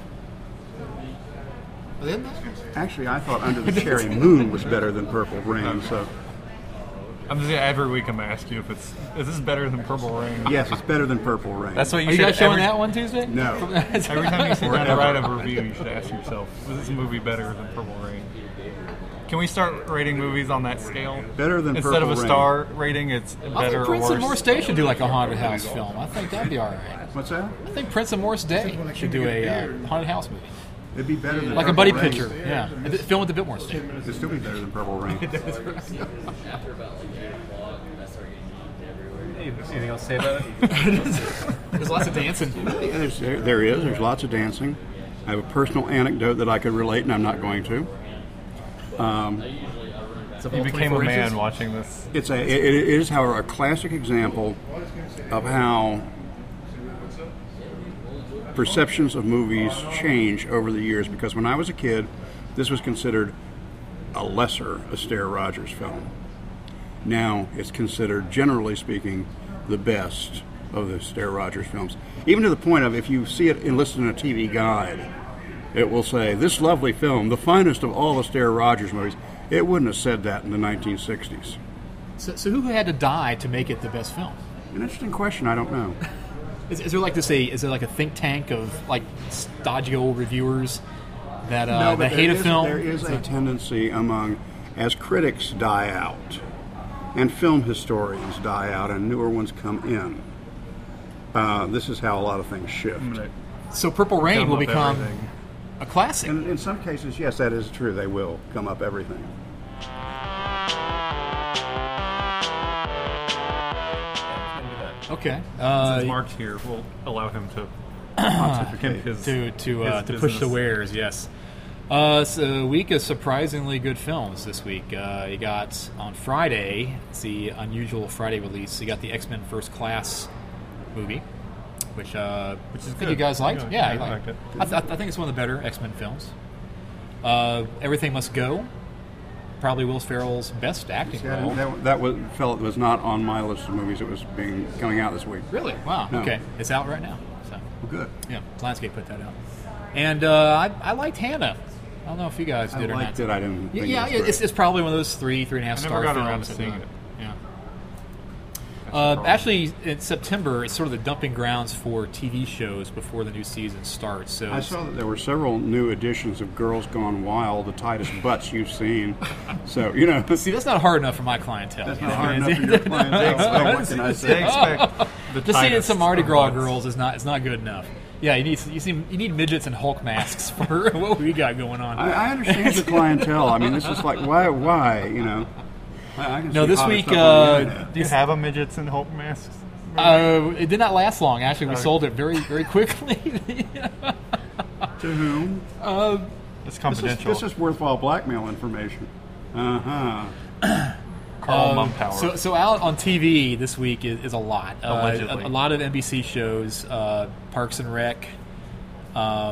actually, I thought Under the Cherry Moon was better than Purple Rain. So I'm just gonna, every week I'm gonna ask you if it's is this better than Purple Rain? yes, it's better than Purple Rain. That's what you Are you should. guys showing every, that one Tuesday? No. Every time you sit down to Forever. write a review, you should ask yourself, was this movie better than Purple Rain? Can we start rating movies on that scale? Better than Instead Purple of a Rain. star rating, it's I better think or Prince and worse. Morris Day should do like a haunted house film. I think that'd be all right. What's that? I think Prince and Morris Day should do a uh, haunted house movie, It'd be better than like a Purple buddy Rain. picture. Yeah, A bit- film with a bit more state. It'd still be better than Purple Rain. Anything else to say about it? There's lots of dancing. There's, there, there is. There's lots of dancing. I have a personal anecdote that I could relate, and I'm not going to. You became a man watching this. It's a. It, it is, however, a classic example of how perceptions of movies change over the years. Because when I was a kid, this was considered a lesser Astaire Rogers film. Now it's considered, generally speaking, the best of the Astaire Rogers films. Even to the point of, if you see it and listen to a T V guide, it will say, "This lovely film, the finest of all Astaire Rogers movies." It wouldn't have said that in the nineteen sixties. So, so who had to die to make it the best film? An interesting question. I don't know. Is, is there like this a is there like a think tank of like stodgy old reviewers that uh, No, but that hate there a is- film? There is a tendency among, as critics die out, and film historians die out and newer ones come in. Uh, this is how a lot of things shift. I'm gonna So Purple Rain gum will up become everything. a classic. And in some cases, yes, that is true. They will come up everything. Okay. Since Uh, Mark's here, we'll allow him to pontificate his to to uh, his to push the business. wares, yes. Uh, it's a week of surprisingly good films this week. Uh, you got on Friday, it's the unusual Friday release. You got the X-Men First Class movie, which uh, Which is I think good. you guys liked. Yeah, Yeah, I you liked it. I, th- I think it's one of the better X-Men films. Uh, Everything Must Go, probably Will Ferrell's best acting Yeah, role. that, that was, felt was not on my list of movies. It was being coming out this week. Really? Wow. No. Okay, it's out right now. So. Well, good. Yeah, Lionsgate put that out. And uh, I, I liked Hannah. I don't know if you guys I did or not. liked it. I didn't. Yeah, Think yeah, it was it's, great. it's probably one of those three, three and a half I star never got films. around to that, seeing uh, it. Yeah. That's the Uh, problem. actually, in September, it's sort of the dumping grounds for T V shows before the new season starts. So I saw that there were several new editions of Girls Gone Wild, the tightest butts you've seen. So you know, see, that's not hard enough for my clientele. that's you not know? hard enough for your clientele. So what can I They say? expect the Just seeing tightest some Mardi of Gras butts. girls is not is not good enough. Yeah, you need you see you need midgets and Hulk masks for what we got going on. I, I understand the clientele. I mean, this is like why, why, you know? I, I can No, see this hotter week, stuff on the uh, internet. Do you have a midgets and Hulk masks? Uh, it did not last long. Actually, we Okay. sold it very, very quickly. To whom? uh, It's This is, confidential. this is worthwhile blackmail information. Uh huh. Carl um, Mumpower. So, so out on T V this week is, is a lot. Uh, a, Allegedly. a lot of N B C shows, uh, Parks and Rec, um,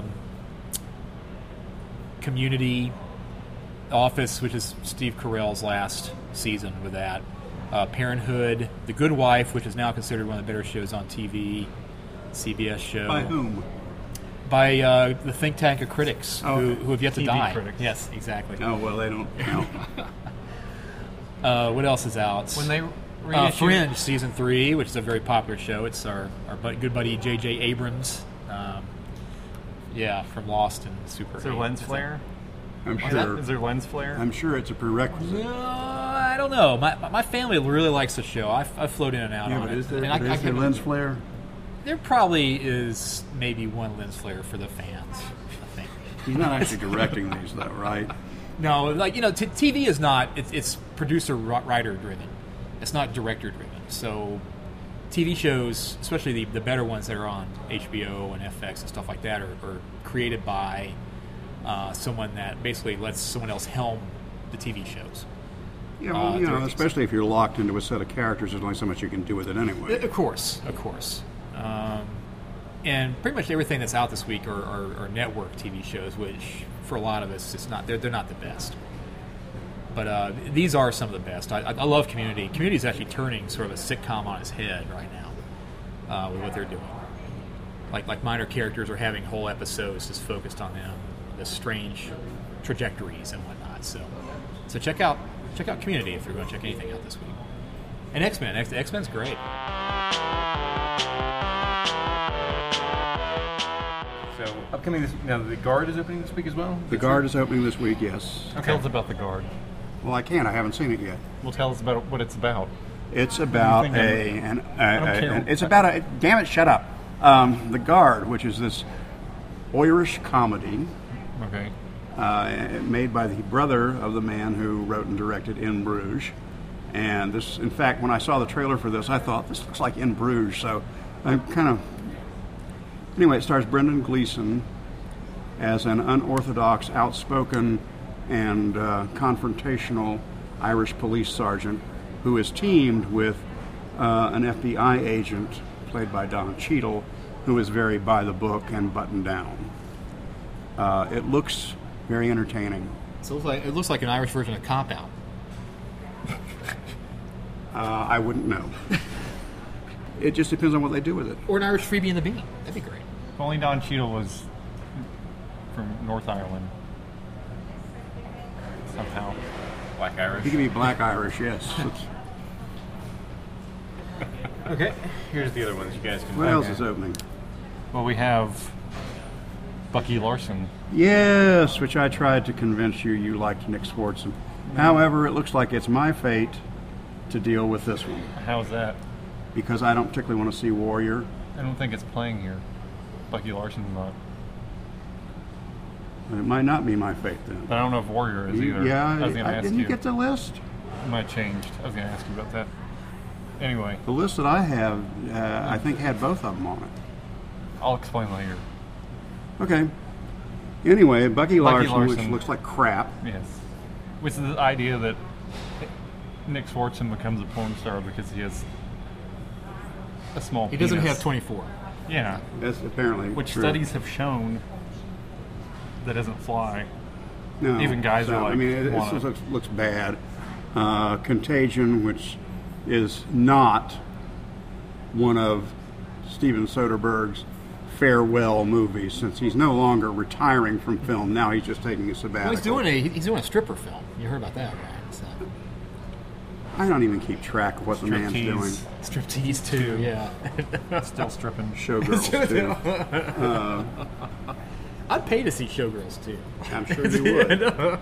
Community, Office, which is Steve Carell's last season with that. Uh, Parenthood, The Good Wife, which is now considered one of the better shows on T V. C B S show. By whom? By uh, the think tank of critics Oh, who, okay. who have yet to T V die. critics. Yes, exactly. Oh well, they don't count. Uh, what else is out? when they uh, reissue, Fringe season three, which is a very popular show. It's our our bud- good buddy J J Abrams. Um, yeah, from Lost and Super. is there eight. lens It's a- flare? I'm that? sure. Is there lens flare? I'm sure it's a prerequisite. Uh, I don't know. My my family really likes the show. I, I float in and out Yeah, on but it. is there, And I- but I is there can- lens flare? There probably is maybe one lens flare for the fans. I think. He's not actually directing these, though, right? No, like you know, t- T V is not. It's, it's producer ri- writer driven. It's not director driven. So, T V shows, especially the, the better ones that are on H B O and F X and stuff like that, are, are created by uh, someone that basically lets someone else helm the T V shows. Yeah, well, Uh, you know, directing. especially if you're locked into a set of characters, there's only so much you can do with it anyway. Of course, of course. Um, and pretty much everything that's out this week are, are, are network T V shows, which for a lot of us, it's not. They're, they're not the best. But uh, these are some of the best. I, I I love Community. Community is actually turning sort of a sitcom on its head right now uh, with what they're doing. Like like minor characters are having whole episodes just focused on them, the strange trajectories and whatnot. So so check out check out Community if you're going to check anything out this week. And X-Men. X- X-Men's great. So upcoming this now, the Guard is opening this week as well. The Guard is opening this week, yes. Tell us about the Guard. Well, I can't. I haven't seen it yet. Well, tell us about what it's about. It's about think a, I'm- an, a, don't a- care. an- it's about a, damn it, shut up. Um, the Guard, which is this Irish comedy Okay. uh, made by the brother of the man who wrote and directed In Bruges. And this, in fact, when I saw the trailer for this, I thought, this looks like In Bruges. So I kind of, anyway, it stars Brendan Gleeson as an unorthodox, outspoken, and uh, confrontational Irish police sergeant who is teamed with uh, an F B I agent played by Don Cheadle, who is very by the book and buttoned down. Uh, it looks very entertaining. So it looks like, it looks like an Irish version of Cop Out. Uh, I wouldn't know. It just depends on what they do with it. Or an Irish Freebie and the Bean. That'd be great. If only Don Cheadle was from North Ireland. Somehow. Black Irish. He can be black Irish, yes. It's- Okay. Here's the other ones you guys can. what else is opening? Well, we have Bucky Larson. Yes, which I tried to convince you you liked Nick Swartzen. However, it looks like it's my fate to to deal with this one How's that? because I don't particularly want to see Warrior. I don't think it's playing here. Bucky Larson's not. It might not be my fate then. But I don't know if Warrior is You- either. yeah, I was going to I- ask didn't you. you get the list? It might have changed. I was going to ask you about that. Anyway, The list that I have, uh, I think, had both of them on it. I'll explain later. Okay. Anyway, Bucky, Bucky Larson, which Larson. looks like crap. Yes. Which is the idea that Nick Swartzen becomes a porn star because he has a small He doesn't penis. have twenty-four. Yeah. That's apparently Which true. studies have shown that doesn't fly. No. even guys so, are like, I mean, it, it wanna- just looks, looks bad. Uh, Contagion, which is not one of Steven Soderbergh's farewell movies, since he's no longer retiring from film. Now he's just taking a sabbatical. Well, he's doing a he's doing a stripper film. You heard about that, right? So, I don't even keep track of what the man's doing. Striptease. striptease too. Yeah. Still stripping. Showgirls too. I'd pay to see Showgirls too. I'm sure you would.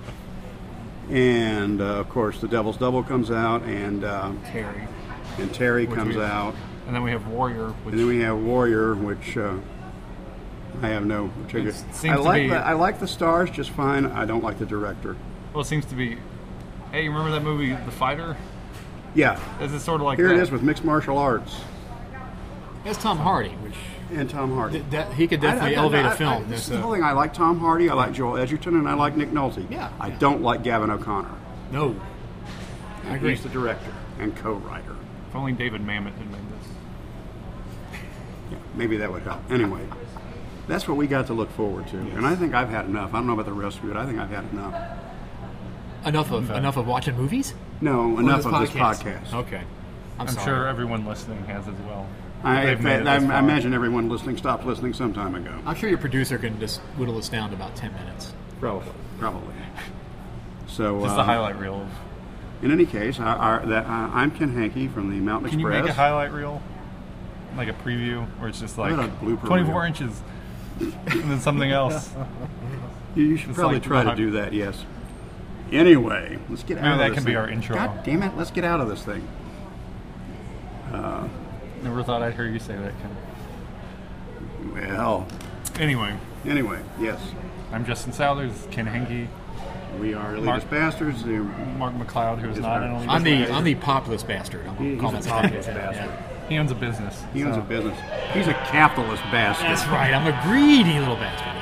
And uh, of course, The Devil's Double comes out, and uh, Terry. and Terry Which comes we- out, And then we have Warrior, which and then we have Warrior, which uh, I have no particular. It seems I to like be- the I like the stars just fine. I don't like the director. well, it seems to be. Hey, you remember that movie, The Fighter? Yeah, Is it sort of like here that? it is with mixed martial arts That's Tom Hardy, which and Tom Hardy. th- that, he could I- definitely I- elevate I- a film. I, this There's is the a- whole thing. I like Tom Hardy. I like Joel Edgerton, and I like Nick Nolte. Yeah, I yeah. don't like Gavin O'Connor. no, I agree. He's the director and co-writer. If only David Mamet had made this. Yeah, maybe that would help. Anyway, that's what we got to look forward to, and I think I've had enough. I don't know about the rest of you, but I think I've had enough. Enough of Okay. enough of watching movies. No, Or enough of this podcast. Okay, I'm, I'm sorry. sure everyone listening has as well. I, They've made it I, this I far. imagine everyone listening stopped listening some time ago. I'm sure your producer can just whittle this down to about ten minutes. Probably, probably. So, Just uh, the highlight reel of. in any case, I, I, that, uh, I'm Ken Hankey from the Mountain Can you Express. make a highlight reel? Like a preview, where it's just like What about a blooper twenty-four reel? inches, and then something else. You, you should It's probably like try the to hi- do that. Yes. Anyway, let's get Maybe out of that this can be thing. our intro. God damn it! Let's get out of this thing. Never thought I'd hear you say that, Ken. Well, Anyway, anyway, yes, I'm Justin Souther. This is Ken Henke. we are elitist Mark- bastards. The- Mark McLeod, who is Yes, not sir. an elitist. I'm the I'm the populist bastard. I'm He- gonna call he's a myself populist that. bastard. Yeah. He owns a business. He owns so- a business. He's a capitalist bastard. That's right. I'm a greedy little bastard.